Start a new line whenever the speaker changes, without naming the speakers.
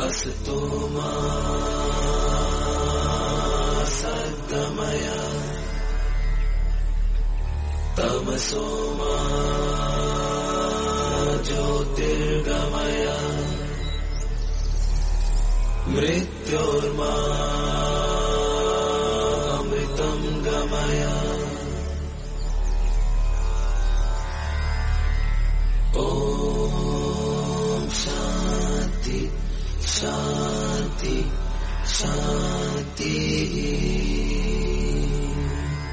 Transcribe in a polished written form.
असतो मा सद्गमय तमसो मा ज्योतिर्गमय मृत्योर्मा अमृतं गमय